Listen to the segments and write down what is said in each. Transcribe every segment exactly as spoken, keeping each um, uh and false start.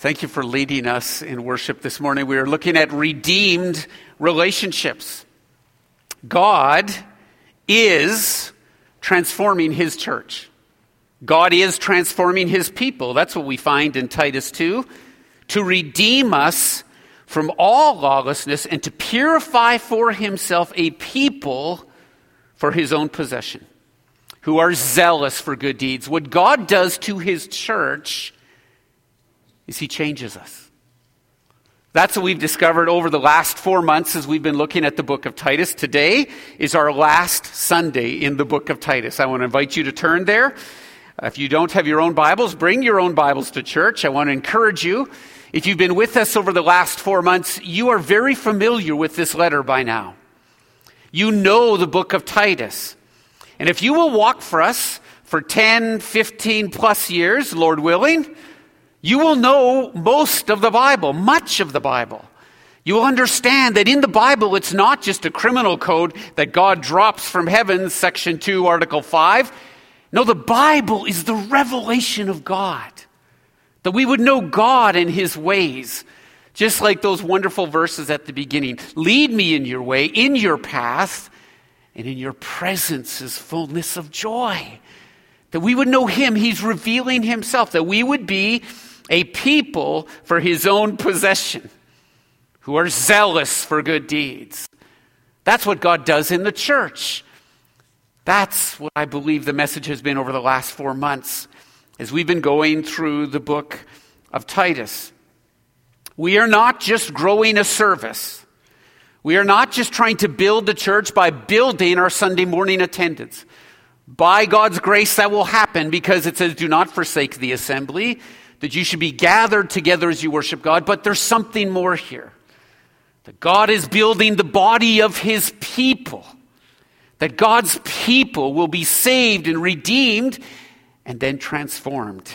Thank you for leading us in worship this morning. We are looking at redeemed relationships. God is transforming his church. God is transforming his people. That's what we find in Titus two. To redeem us from all lawlessness and to purify for himself a people for his own possession, who are zealous for good deeds. What God does to his church is he changes us. That's what we've discovered over the last four months as we've been looking at the book of Titus. Today is our last Sunday in the book of Titus. I want to invite you to turn there. If you don't have your own Bibles, bring your own Bibles to church. I want to encourage you. If you've been with us over the last four months, you are very familiar with this letter by now. You know the book of Titus. And if you will walk for us for ten, fifteen plus years, Lord willing, you will know most of the Bible, much of the Bible. You will understand that in the Bible, it's not just a criminal code that God drops from heaven, section two, article five. No, the Bible is the revelation of God. That we would know God and his ways. Just like those wonderful verses at the beginning. Lead me in your way, in your path, and in your presence is fullness of joy. That we would know him. He's revealing himself. That we would be a people for his own possession, who are zealous for good deeds. That's what God does in the church. That's what I believe the message has been over the last four months as we've been going through the book of Titus. We are not just growing a service. We are not just trying to build the church by building our Sunday morning attendance. By God's grace, that will happen because it says, do not forsake the assembly, that you should be gathered together as you worship God. But there's something more here. That God is building the body of his people. That God's people will be saved and redeemed and then transformed.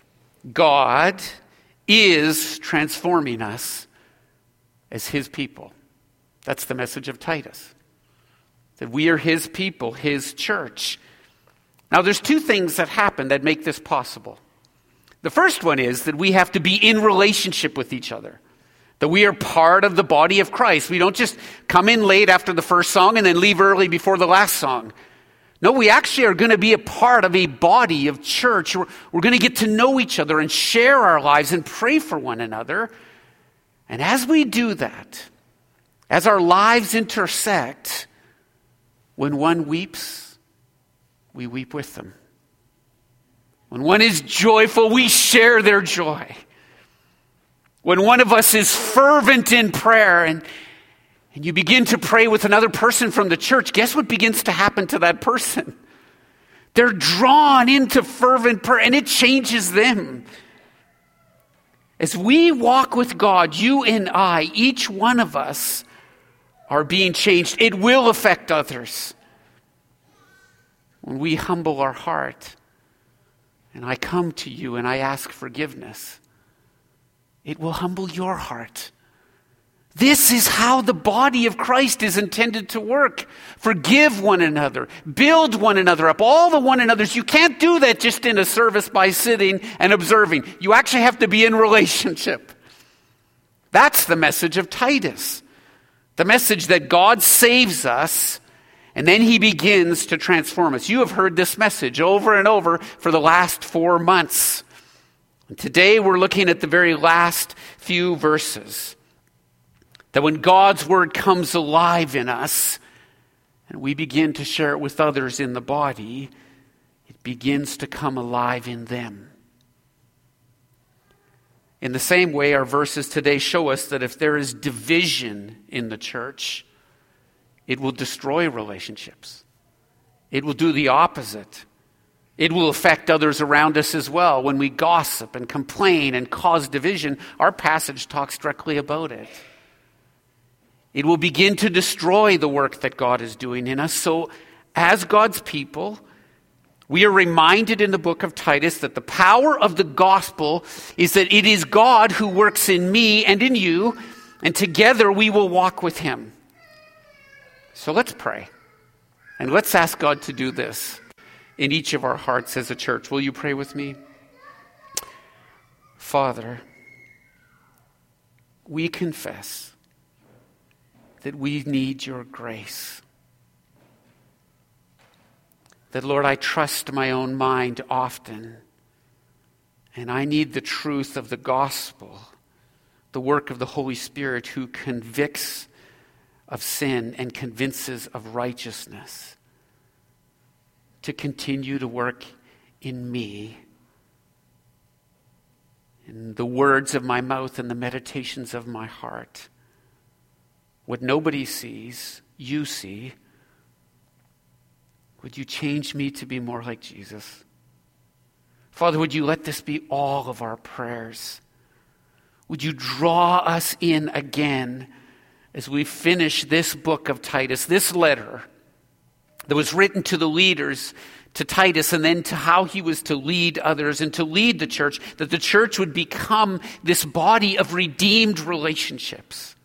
God is transforming us as his people. That's the message of Titus. That we are his people, his church. Now there's two things that happen that make this possible. The first one is that we have to be in relationship with each other. That we are part of the body of Christ. We don't just come in late after the first song and then leave early before the last song. No, we actually are going to be a part of a body of church. We're, we're going to get to know each other and share our lives and pray for one another. And as we do that, as our lives intersect, when one weeps, we weep with them. When one is joyful, we share their joy. When one of us is fervent in prayer and, and you begin to pray with another person from the church, guess what begins to happen to that person? They're drawn into fervent prayer and it changes them. As we walk with God, you and I, each one of us are being changed. It will affect others. When we humble our heart and I come to you and I ask forgiveness, it will humble your heart. This is how the body of Christ is intended to work. Forgive one another. Build one another up. All the one another's. You can't do that just in a service by sitting and observing. You actually have to be in relationship. That's the message of Titus. The message that God saves us and then he begins to transform us. You have heard this message over and over for the last four months. And today we're looking at the very last few verses. That when God's word comes alive in us and we begin to share it with others in the body, it begins to come alive in them. In the same way, our verses today show us that if there is division in the church, it will destroy relationships. It will do the opposite. It will affect others around us as well. When we gossip and complain and cause division, our passage talks directly about it. It will begin to destroy the work that God is doing in us. So as God's people, we are reminded in the book of Titus that the power of the gospel is that it is God who works in me and in you, and together we will walk with him. So let's pray. And let's ask God to do this in each of our hearts as a church. Will you pray with me? Father, we confess that we need your grace. That, Lord, I trust my own mind often, and I need the truth of the gospel, the work of the Holy Spirit who convicts of sin and convinces of righteousness, to continue to work in me, in the words of my mouth and the meditations of my heart. What nobody sees, you see. Would you change me to be more like Jesus? Father, would you let this be all of our prayers? Would you draw us in again as we finish this book of Titus, this letter that was written to the leaders, to Titus, and then to how he was to lead others and to lead the church, that the church would become this body of redeemed relationships.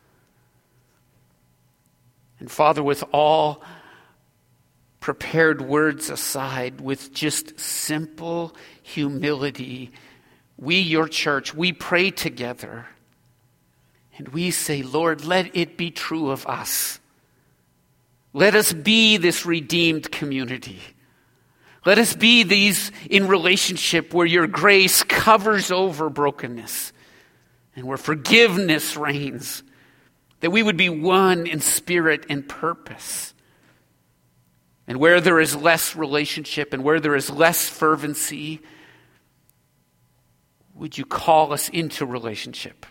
And Father, with all prepared words aside, with just simple humility, we, your church, we pray together. And we say, Lord, let it be true of us. Let us be this redeemed community. Let us be these in relationship where your grace covers over brokenness and where forgiveness reigns. That we would be one in spirit and purpose. And where there is less relationship and where there is less fervency, would you call us into relationship?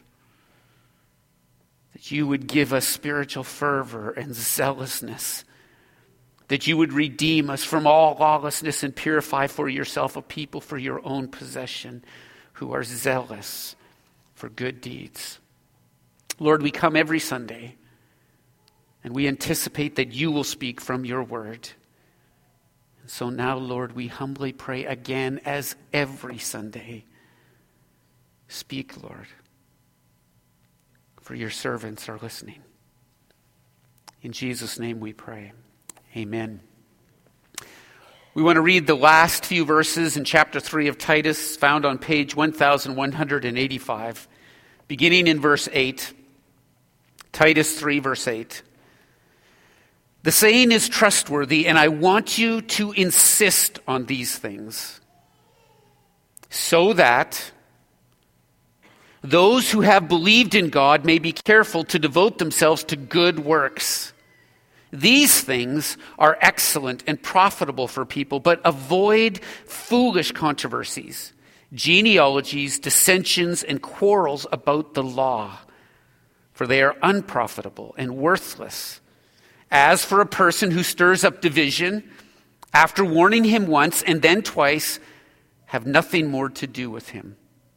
That you would give us spiritual fervor and zealousness. That you would redeem us from all lawlessness and purify for yourself a people for your own possession who are zealous for good deeds. Lord, we come every Sunday and we anticipate that you will speak from your word. And so now, Lord, we humbly pray again as every Sunday. Speak, Lord, for your servants are listening. In Jesus' name we pray. Amen. We want to read the last few verses in chapter three of Titus, found on page one thousand one hundred eighty-five, beginning in verse eight. Titus three, verse eight. The saying is trustworthy, and I want you to insist on these things, so that those who have believed in God may be careful to devote themselves to good works. These things are excellent and profitable for people, but avoid foolish controversies, genealogies, dissensions, and quarrels about the law, for they are unprofitable and worthless. As for a person who stirs up division, after warning him once and then twice, have nothing more to do with him,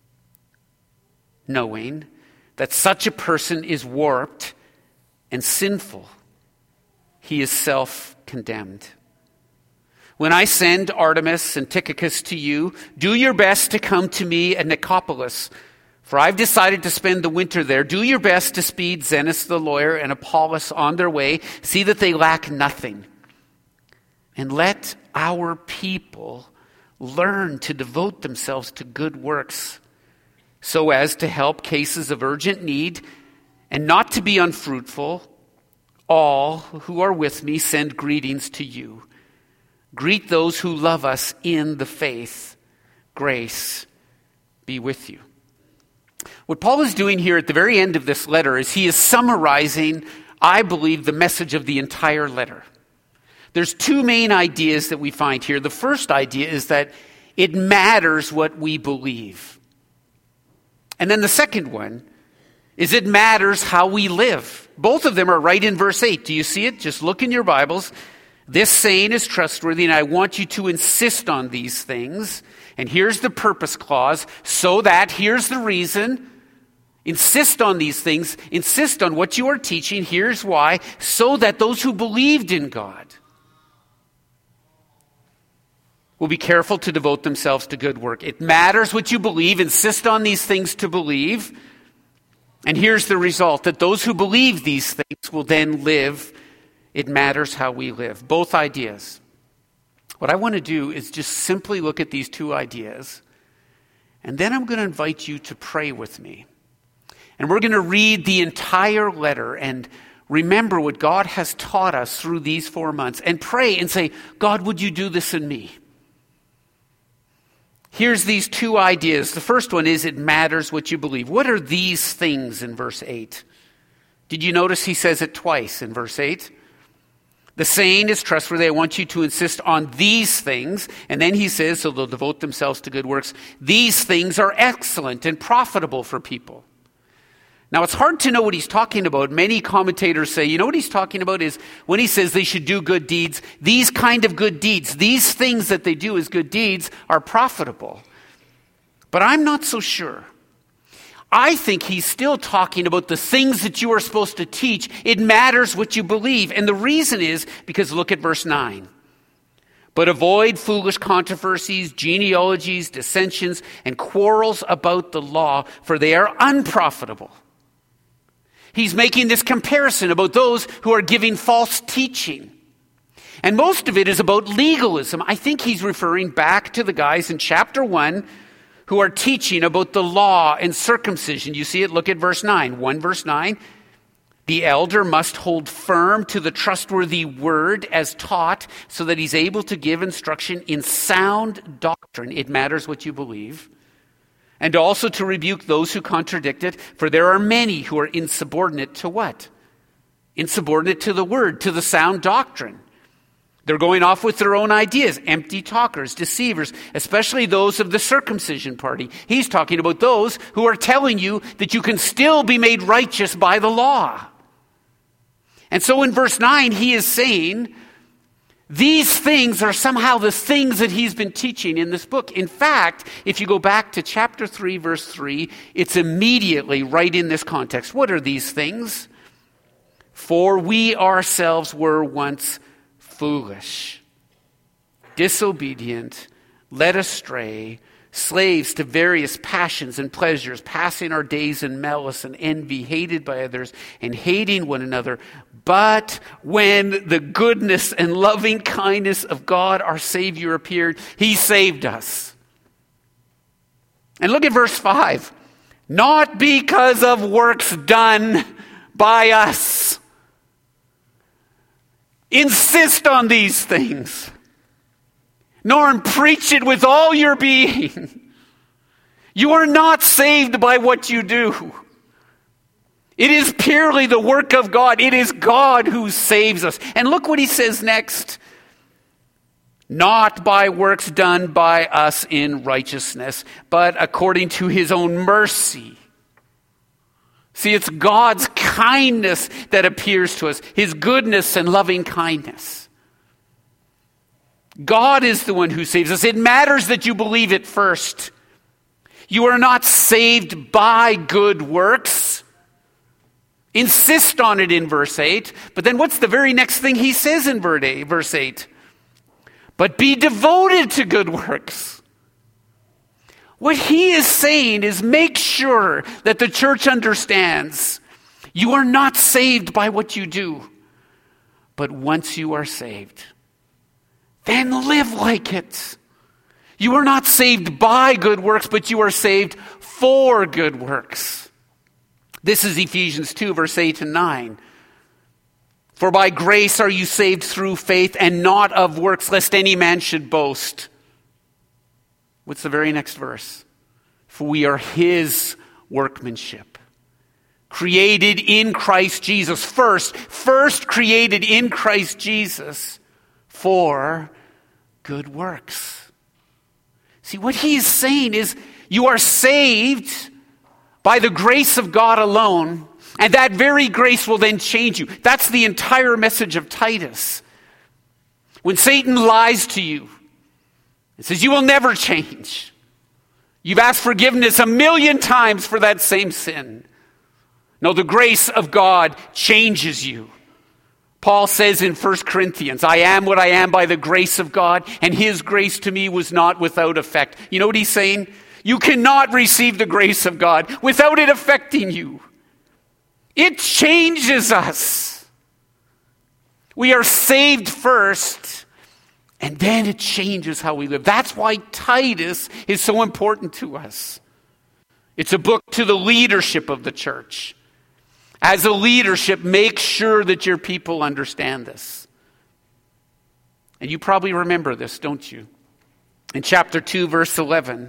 knowing that such a person is warped and sinful. He is self-condemned. When I send Artemas and Tychicus to you, do your best to come to me at Nicopolis, for I've decided to spend the winter there. Do your best to speed Zenas the lawyer and Apollos on their way. See that they lack nothing. And let our people learn to devote themselves to good works, so as to help cases of urgent need and not to be unfruitful. All who are with me send greetings to you. Greet those who love us in the faith. Grace be with you. What Paul is doing here at the very end of this letter is he is summarizing, I believe, the message of the entire letter. There's two main ideas that we find here. The first idea is that it matters what we believe. And then the second one is it matters how we live. Both of them are right in verse eight. Do you see it? Just look in your Bibles. This saying is trustworthy, and I want you to insist on these things. And here's the purpose clause, so that, here's the reason, insist on these things, insist on what you are teaching, here's why, so that those who believed in God will be careful to devote themselves to good work. It matters what you believe, insist on these things to believe. And here's the result, that those who believe these things will then live. It matters how we live. Both ideas. What I want to do is just simply look at these two ideas, and then I'm going to invite you to pray with me And we're going to read the entire letter and remember what God has taught us through these four months and pray and say, God, would you do this in me? Here's these two ideas. The first one is it matters what you believe. What are these things in verse eight? Did you notice he says it twice in verse eight? The saying is trustworthy. I want you to insist on these things. And then he says, so they'll devote themselves to good works. These things are excellent and profitable for people. Now, it's hard to know what he's talking about. Many commentators say, you know what he's talking about is when he says they should do good deeds, these kind of good deeds, these things that they do as good deeds are profitable. But I'm not so sure. I think he's still talking about the things that you are supposed to teach. It matters what you believe. And the reason is because look at verse nine. But avoid foolish controversies, genealogies, dissensions, and quarrels about the law, for they are unprofitable. He's making this comparison about those who are giving false teaching. And most of it is about legalism. I think he's referring back to the guys in chapter one who are teaching about the law and circumcision. You see it? Look at verse nine. one verse nine. The elder must hold firm to the trustworthy word as taught so that he's able to give instruction in sound doctrine. It matters what you believe. And also to rebuke those who contradict it, for there are many who are insubordinate to what? Insubordinate to the word, to the sound doctrine. They're going off with their own ideas, empty talkers, deceivers, especially those of the circumcision party. He's talking about those who are telling you that you can still be made righteous by the law. And so in verse nine, he is saying, these things are somehow the things that he's been teaching in this book. In fact, if you go back to chapter three, verse three, it's immediately right in this context. What are these things? For we ourselves were once foolish, disobedient, led astray, slaves to various passions and pleasures, passing our days in malice and envy, hated by others and hating one another. But when the goodness and loving kindness of God, our Savior, appeared, he saved us. And look at verse five. Not because of works done by us. Insist on these things. Nor preach it with all your being. You are not saved by what you do. It is purely the work of God. It is God who saves us. And look what he says next. Not by works done by us in righteousness, but according to his own mercy. See, it's God's kindness that appears to us. His goodness and loving kindness. God is the one who saves us. It matters that you believe it first. You are not saved by good works. Insist on it in verse eight. But then what's the very next thing he says in verse eight? But be devoted to good works. What he is saying is make sure that the church understands you are not saved by what you do. But once you are saved, then live like it. You are not saved by good works, but you are saved for good works. This is Ephesians two, verse eight and nine. For by grace are you saved through faith, and not of works, lest any man should boast. What's the very next verse? For we are his workmanship, created in Christ Jesus. First, first created in Christ Jesus for good works. See, what he is saying is you are saved by the grace of God alone, and that very grace will then change you. That's the entire message of Titus. When Satan lies to you, it says you will never change. You've asked forgiveness a million times for that same sin. No, the grace of God changes you. Paul says in First Corinthians, I am what I am by the grace of God, and his grace to me was not without effect. You know what he's saying? You cannot receive the grace of God without it affecting you. It changes us. We are saved first, and then it changes how we live. That's why Titus is so important to us. It's a book to the leadership of the church. As a leadership, make sure that your people understand this. And you probably remember this, don't you? In chapter two, verse eleven,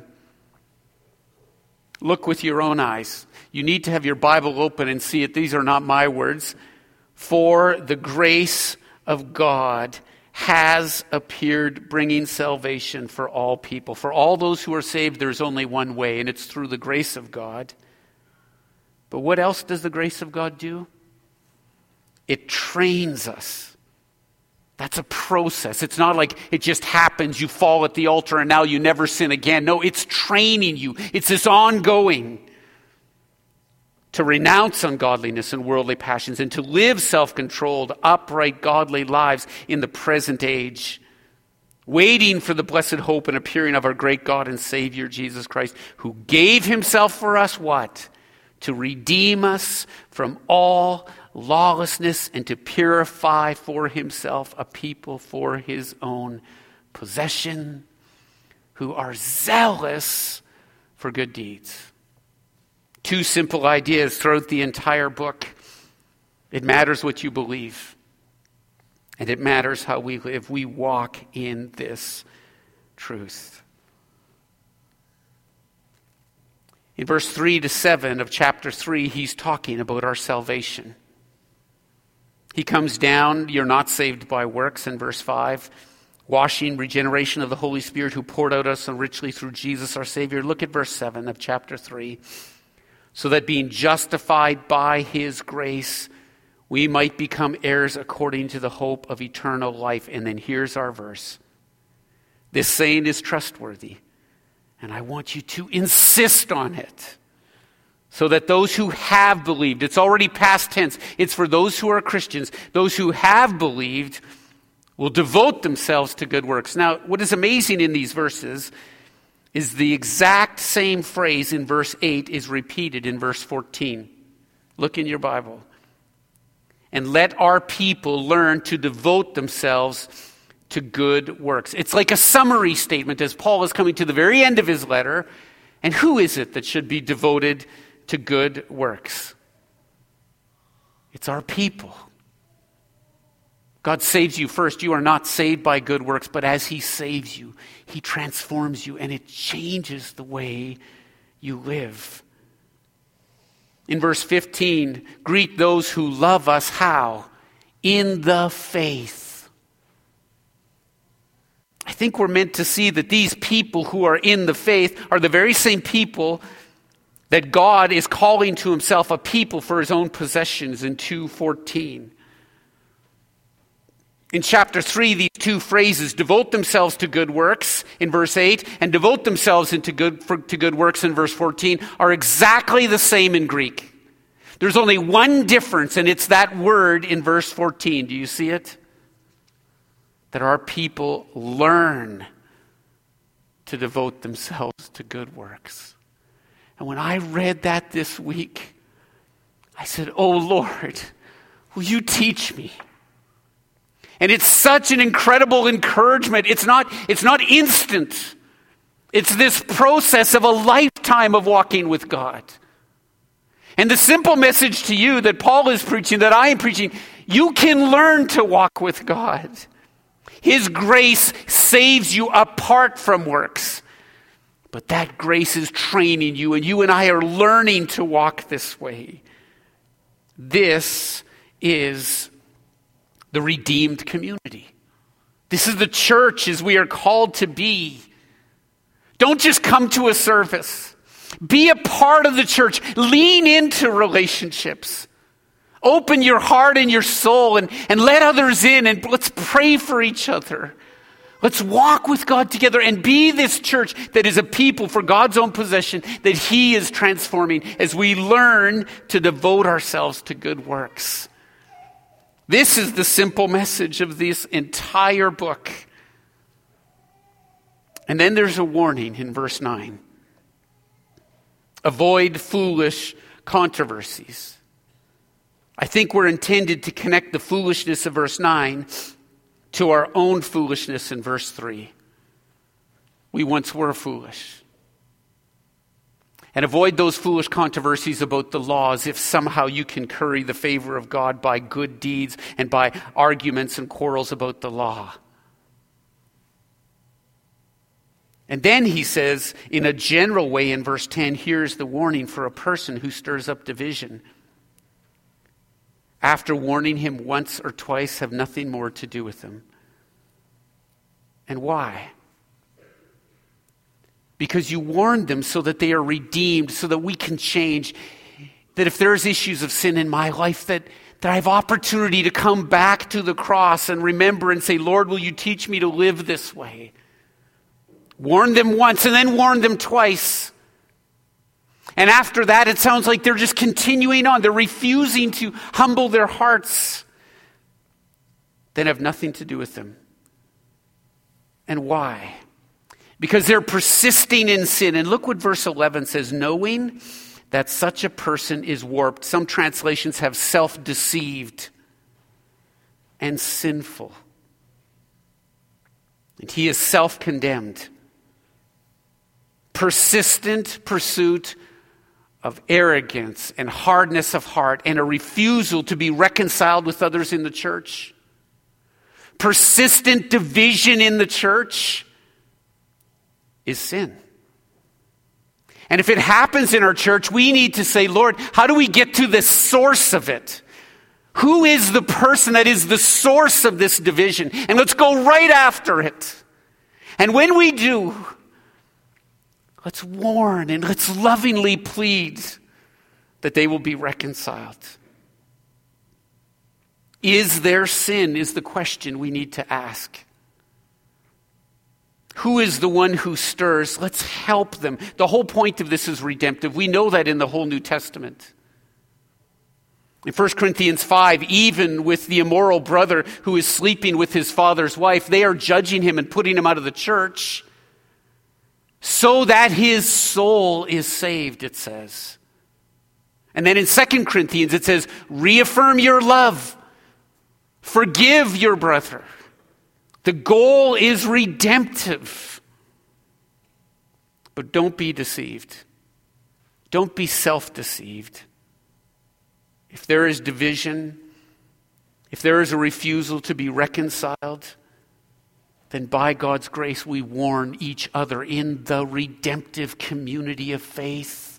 look with your own eyes. You need to have your Bible open and see it. These are not my words. For the grace of God has appeared, bringing salvation for all people. For all those who are saved, there's only one way, and it's through the grace of God. But what else does the grace of God do? It trains us. That's a process. It's not like it just happens, you fall at the altar and now you never sin again. No, it's training you. It's this ongoing to renounce ungodliness and worldly passions and to live self-controlled, upright, godly lives in the present age, waiting for the blessed hope and appearing of our great God and Savior, Jesus Christ, who gave himself for us, what? To redeem us from all lawlessness and to purify for himself a people for his own possession who are zealous for good deeds. Two simple ideas throughout the entire book. It matters what you believe, and it matters how we live. We walk in this truth. In verse three to seven of chapter three, he's talking about our salvation. He comes down, you're not saved by works, in verse five. Washing, regeneration of the Holy Spirit who poured out us so richly through Jesus our Savior. Look at verse seven of chapter three. So that being justified by his grace, we might become heirs according to the hope of eternal life. And then here's our verse. This saying is trustworthy, and I want you to insist on it. So that those who have believed, it's already past tense, it's for those who are Christians, those who have believed will devote themselves to good works. Now, what is amazing in these verses is the exact same phrase in verse eight is repeated in verse fourteen. Look in your Bible. And let our people learn to devote themselves to good works. It's like a summary statement as Paul is coming to the very end of his letter. And who is it that should be devoted to good works? It's our people. God saves you first. You are not saved by good works, but as he saves you, he transforms you and it changes the way you live. In verse fifteen, greet those who love us how? In the faith. I think we're meant to see that these people who are in the faith are the very same people that God is calling to himself a people for his own possessions in two fourteen. In chapter three, these two phrases, devote themselves to good works in verse eight and devote themselves into good, for, to good works in verse fourteen, are exactly the same in Greek. There's only one difference, and it's that word in verse fourteen. Do you see it? That our people learn to devote themselves to good works. And when I read that this week, I said, oh Lord, will you teach me? And it's such an incredible encouragement. It's not, it's not instant. It's this process of a lifetime of walking with God. And the simple message to you that Paul is preaching, that I am preaching, you can learn to walk with God. His grace saves you apart from works. But that grace is training you, and you and I are learning to walk this way. This is the redeemed community. This is the church as we are called to be. Don't just come to a service. Be a part of the church. Lean into relationships. Open your heart and your soul and, and let others in, and let's pray for each other. Let's walk with God together and be this church that is a people for God's own possession that he is transforming as we learn to devote ourselves to good works. This is the simple message of this entire book. And then there's a warning in verse nine. Avoid foolish controversies. I think we're intended to connect the foolishness of verse nine to our own foolishness in verse three. We once were foolish. And avoid those foolish controversies about the law as if somehow you can curry the favor of God by good deeds and by arguments and quarrels about the law. And then he says, in a general way in verse ten, here's the warning for a person who stirs up division. After warning him once or twice, have nothing more to do with him. And why? Because you warned them so that they are redeemed, so that we can change. That if there's issues of sin in my life, that, that I have opportunity to come back to the cross and remember and say, Lord, will you teach me to live this way? Warn them once and then warn them twice. And after that, it sounds like they're just continuing on. They're refusing to humble their hearts. Then have nothing to do with them. And why? Because they're persisting in sin. And look what verse eleven says, knowing that such a person is warped. Some translations have self-deceived and sinful. And he is self-condemned. Persistent pursuit of arrogance and hardness of heart and a refusal to be reconciled with others in the church. Persistent division in the church is sin. And if it happens in our church, we need to say, Lord, how do we get to the source of it? Who is the person that is the source of this division? And let's go right after it. And when we do, let's warn and let's lovingly plead that they will be reconciled. Is there sin is the question we need to ask. Who is the one who stirs? Let's help them. The whole point of this is redemptive. We know that in the whole New Testament. In First Corinthians five, even with the immoral brother who is sleeping with his father's wife, they are judging him and putting him out of the church so that his soul is saved, it says. And then in Second Corinthians it says, reaffirm your love. Forgive your brother. The goal is redemptive. But don't be deceived. Don't be self-deceived. If there is division, if there is a refusal to be reconciled, then by God's grace we warn each other in the redemptive community of faith.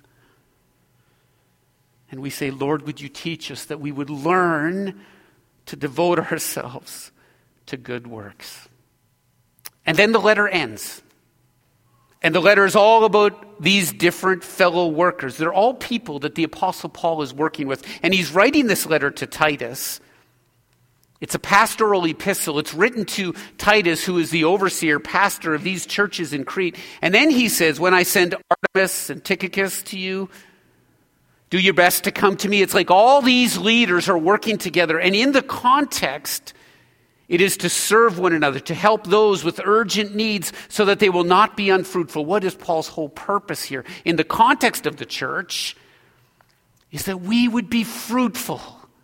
And we say, Lord, would you teach us that we would learn to devote ourselves to good works. And then the letter ends. And the letter is all about these different fellow workers. They're all people that the Apostle Paul is working with. And he's writing this letter to Titus. It's a pastoral epistle. It's written to Titus, who is the overseer, pastor of these churches in Crete. And then he says, when I send Artemas and Tychicus to you, do your best to come to me. It's like all these leaders are working together. And in the context, it is to serve one another, to help those with urgent needs so that they will not be unfruitful. What is Paul's whole purpose here? In the context of the church, is that we would be fruitful.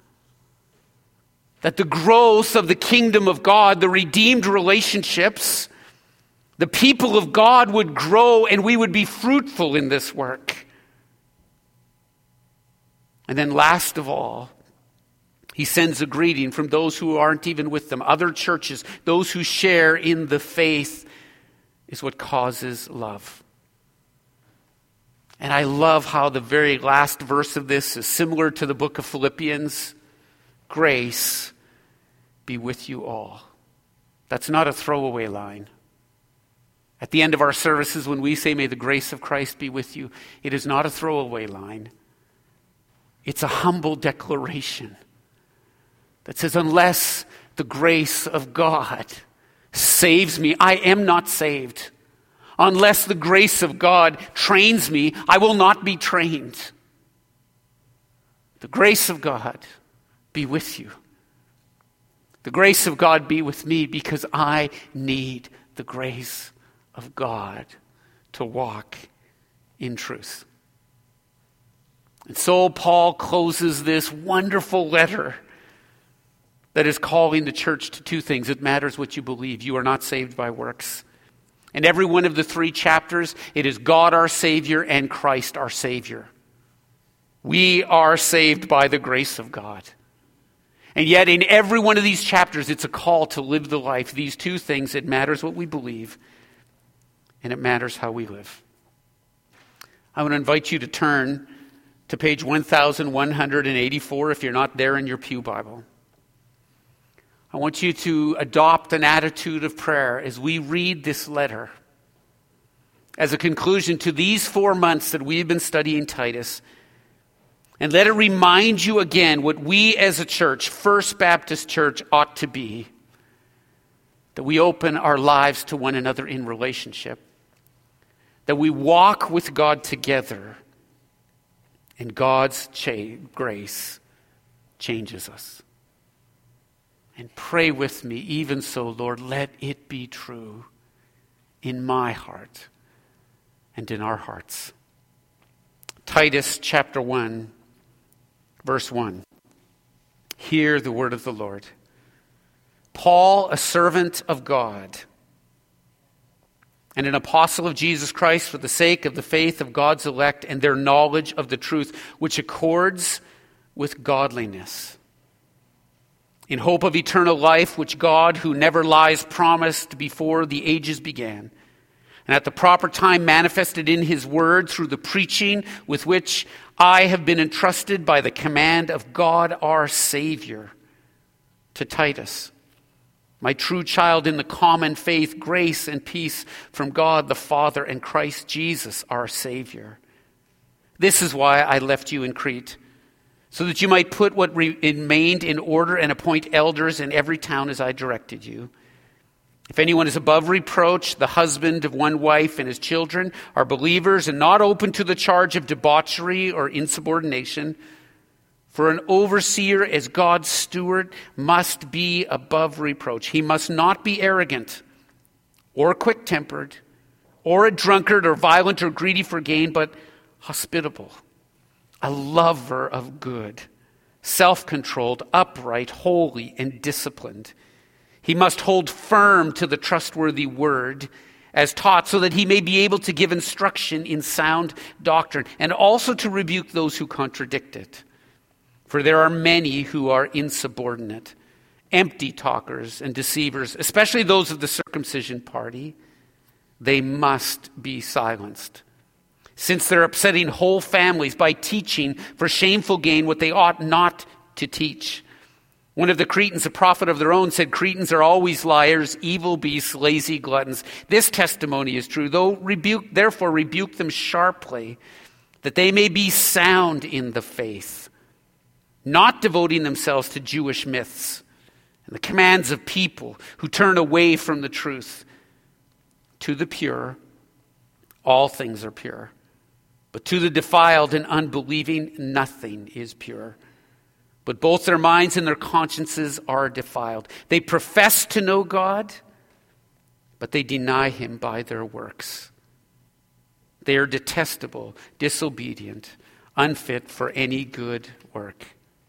That the growth of the kingdom of God, the redeemed relationships, the people of God would grow and we would be fruitful in this work. And then last of all, he sends a greeting from those who aren't even with them. Other churches, those who share in the faith, is what causes love. And I love how the very last verse of this is similar to the book of Philippians. Grace be with you all. That's not a throwaway line. At the end of our services, when we say, may the grace of Christ be with you, it is not a throwaway line. It's a humble declaration that says, unless the grace of God saves me, I am not saved. Unless the grace of God trains me, I will not be trained. The grace of God be with you. The grace of God be with me because I need the grace of God to walk in truth. And so Paul closes this wonderful letter that is calling the church to two things. It matters what you believe. You are not saved by works. In every one of the three chapters, it is God our Savior and Christ our Savior. We are saved by the grace of God. And yet in every one of these chapters, it's a call to live the life. These two things, it matters what we believe, and it matters how we live. I want to invite you to turn to page one thousand one hundred eighty-four if you're not there in your pew Bible. I want you to adopt an attitude of prayer as we read this letter. As a conclusion to these four months that we've been studying Titus, and let it remind you again what we as a church, First Baptist Church, ought to be. That we open our lives to one another in relationship. That we walk with God together. And God's cha- grace changes us. And pray with me, even so, Lord, let it be true in my heart and in our hearts. Titus chapter one. Verse one, hear the word of the Lord. Paul, a servant of God and an apostle of Jesus Christ for the sake of the faith of God's elect and their knowledge of the truth, which accords with godliness, in hope of eternal life, which God, who never lies, promised before the ages began, and at the proper time manifested in his word through the preaching with which I have been entrusted by the command of God our Savior. To Titus, my true child in the common faith, grace and peace from God the Father and Christ Jesus our Savior. This is why I left you in Crete, so that you might put what remained in order and appoint elders in every town as I directed you. If anyone is above reproach, the husband of one wife and his children are believers and not open to the charge of debauchery or insubordination. For an overseer as God's steward must be above reproach. He must not be arrogant or quick-tempered or a drunkard or violent or greedy for gain, but hospitable, a lover of good, self-controlled, upright, holy, and disciplined. He must hold firm to the trustworthy word as taught, so that he may be able to give instruction in sound doctrine and also to rebuke those who contradict it. For there are many who are insubordinate, empty talkers and deceivers, especially those of the circumcision party. They must be silenced, since they're upsetting whole families by teaching for shameful gain what they ought not to teach. One of the Cretans, a prophet of their own, said, Cretans are always liars, evil beasts, lazy gluttons. This testimony is true. Though rebuke, therefore rebuke them sharply, that they may be sound in the faith, not devoting themselves to Jewish myths and the commands of people who turn away from the truth. To the pure, all things are pure. But to the defiled and unbelieving, nothing is pure. But both their minds and their consciences are defiled. They profess to know God, but they deny him by their works. They are detestable, disobedient, unfit for any good work.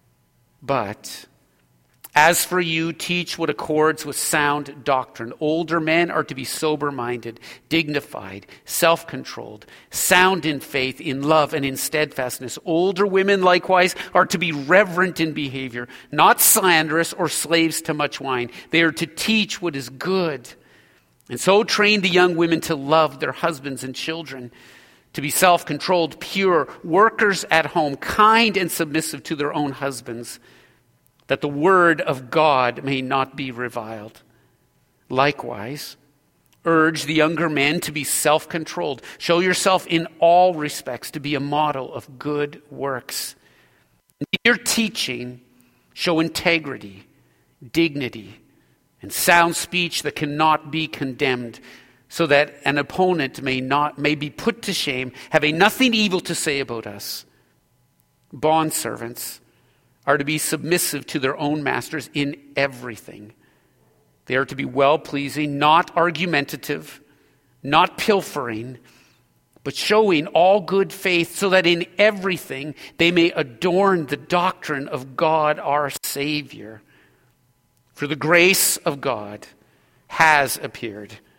But as for you, teach what accords with sound doctrine. Older men are to be sober-minded, dignified, self-controlled, sound in faith, in love, and in steadfastness. Older women, likewise, are to be reverent in behavior, not slanderous or slaves to much wine. They are to teach what is good, and so train the young women to love their husbands and children, to be self-controlled, pure, workers at home, kind and submissive to their own husbands, that the word of God may not be reviled. Likewise, urge the younger men to be self-controlled. Show yourself in all respects to be a model of good works. In your teaching, show integrity, dignity, and sound speech that cannot be condemned, so that an opponent may not may be put to shame, having nothing evil to say about us. Bondservants are to be submissive to their own masters in everything. They are to be well-pleasing, not argumentative, not pilfering, but showing all good faith, so that in everything they may adorn the doctrine of God our Savior. For the grace of God has appeared,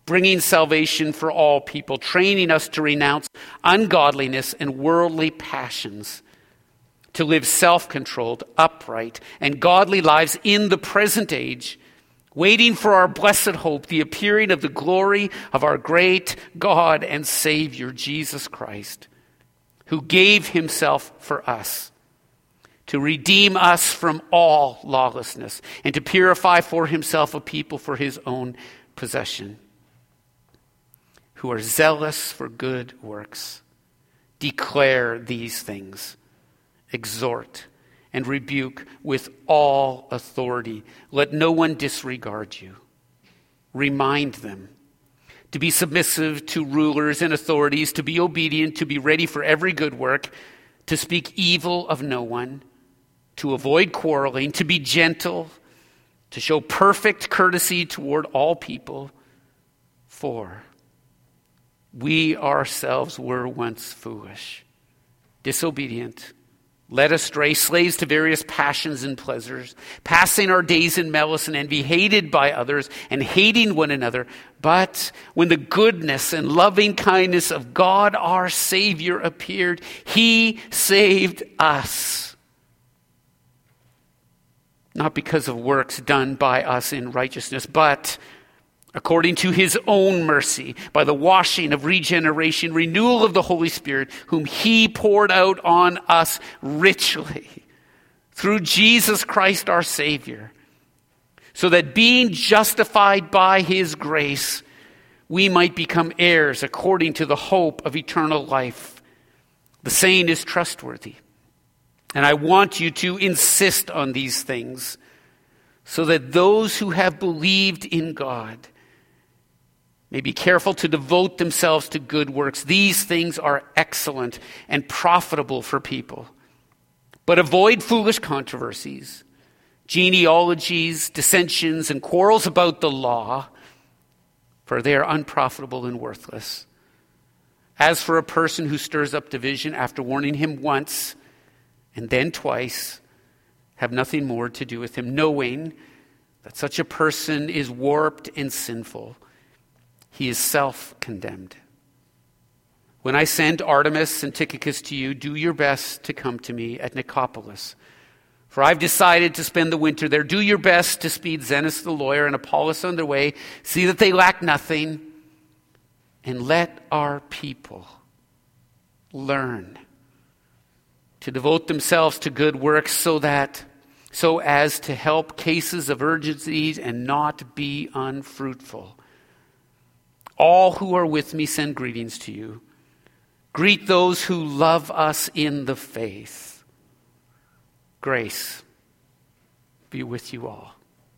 bringing salvation for all people, training us to renounce ungodliness and worldly passions, to live self-controlled, upright, and godly lives in the present age, waiting for our blessed hope, the appearing of the glory of our great God and Savior, Jesus Christ, who gave himself for us, to redeem us from all lawlessness, and to purify for himself a people for his own possession, who are zealous for good works. Declare these things, exhort and rebuke with all authority. Let no one disregard you. Remind them to be submissive to rulers and authorities, to be obedient, to be ready for every good work, to speak evil of no one, to avoid quarreling, to be gentle, to show perfect courtesy toward all people. For we ourselves were once foolish, disobedient, led astray, slaves to various passions and pleasures, passing our days in malice and envy, hated by others and hating one another. But when the goodness and loving kindness of God our Savior appeared, he saved us. Not because of works done by us in righteousness, but according to his own mercy, by the washing of regeneration, renewal of the Holy Spirit, whom he poured out on us richly through Jesus Christ our Savior, so that being justified by his grace, we might become heirs according to the hope of eternal life. The saying is trustworthy, and I want you to insist on these things, so that those who have believed in God may be careful to devote themselves to good works. These things are excellent and profitable for people. But avoid foolish controversies, genealogies, dissensions, and quarrels about the law, for they are unprofitable and worthless. As for a person who stirs up division after warning him once and then twice, have nothing more to do with him, knowing that such a person is warped and sinful. He is self-condemned. When I send Artemas and Tychicus to you, do your best to come to me at Nicopolis. For I've decided to spend the winter there. Do your best to speed Zenas the lawyer and Apollos on their way. See that they lack nothing. And let our people learn to devote themselves to good works, so that so as to help cases of urgency and not be unfruitful. All who are with me send greetings to you. Greet those who love us in the faith. Grace be with you all.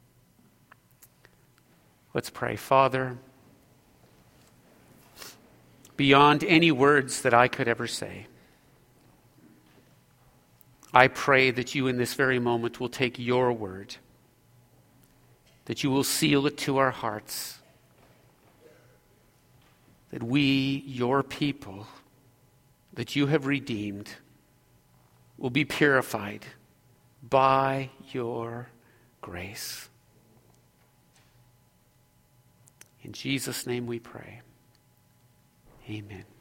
Let's pray. Father, beyond any words that I could ever say, I pray that you in this very moment will take your word, that you will seal it to our hearts, that we, your people, that you have redeemed, will be purified by your grace. In Jesus' name we pray. Amen.